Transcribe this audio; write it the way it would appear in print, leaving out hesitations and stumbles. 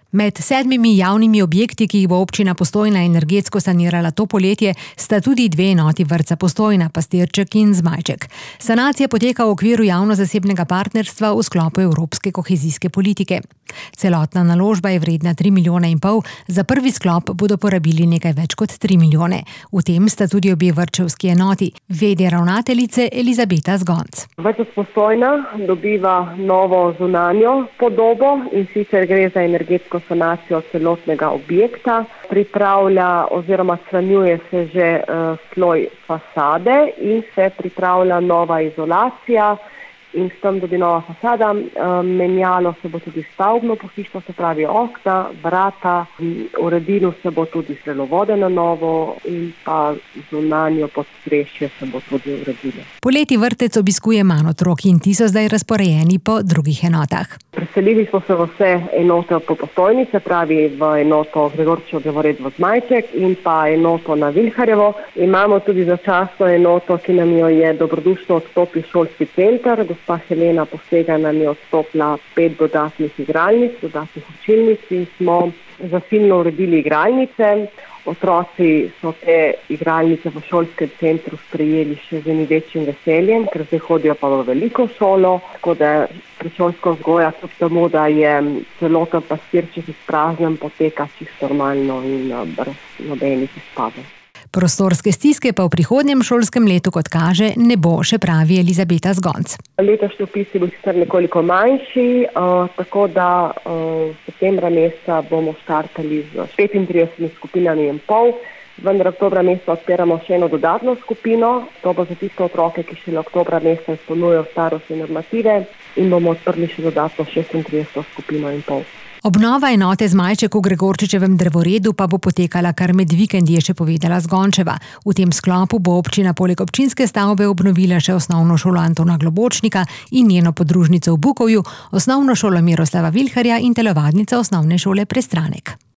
Med 7 javnimi objekti, ki jih bo občina Postojna energetsko sanirala to poletje, sta tudi 2 enoti vrtca Postojna, Pastirček in Zmajček. Sanacija poteka v okviru javno-zasebnega partnerstva v sklopu evropske kohezijske politike. Celotna naložba je vredna 3,5 milijona, za prvi sklop bodo porabili nekaj več kot 3 milijone. V tem sta tudi obe vrtčevski enoti, vede ravnateljice Elizabeta Zgonc. Vrtec Postojna dobiva novo zunanjo podobo, in sicer gre za energetsko sanacijo celotnega objekta. Pripravlja oziroma shranjuje se že sloj fasade in se pripravlja nova izolacija. In s tem tudi nova fasada. Menjalo se bo tudi stavbno pohištvo, se pravi okna, vrata, uredilo se bo tudi strelovode na novo in pa zunanjo podstrešje se bo tudi uredilo. Poleti vrtec obiskuje manj otrok in ti so zdaj razporejeni po drugih enotah. Preselili smo se v vse enote po Postojni, se pravi v enoto Gregorčev Drevored v Zmajček in pa enoto na Vilharjevo. Imamo tudi začasno enoto, ki nam jo je dobrodušno odstopil šolski center. Gospa Helena Posega nam je odstopila 5 dodatnih igralnic, dodatnih učilnic in smo zasilno uredili igralnice. Otroci so te igralnice v šolskem centru sprejeli še z enim večjim veseljem, ker zdaj hodijo pa v veliko šolo, tako da predšolska vzgoja, kljub temu, da je celoten Pastirček izpraznjen, poteka čisto normalno in brez nobenih izpadov. Prostorske stiske pa v prihodnjem šolskem letu, kot kaže, ne bo, še pravi Elizabeta Zgonc. Letošnji vpisi bodo sicer nekoliko manjši, tako da septembra meseca bomo štartali z 35 skupinami in pol, vendar oktobra meseca odpiramo še eno dodatno skupino. To bo za tiste otroke, ki šele oktobra meseca izpolnjujejo starostne normative, in bomo odprli še dodatno 36 skupino in pol. Obnova enote Zmajček v Gregorčičevem drevoredu pa bo potekala kar med vikendi, je še povedala Zgončeva. V tem sklopu bo občina poleg občinske stavbe obnovila še osnovno šolo Antona Globočnika in njeno podružnico v Bukovju, osnovno šolo Miroslava Vilharja in telovadnico osnovne šole Prestranek.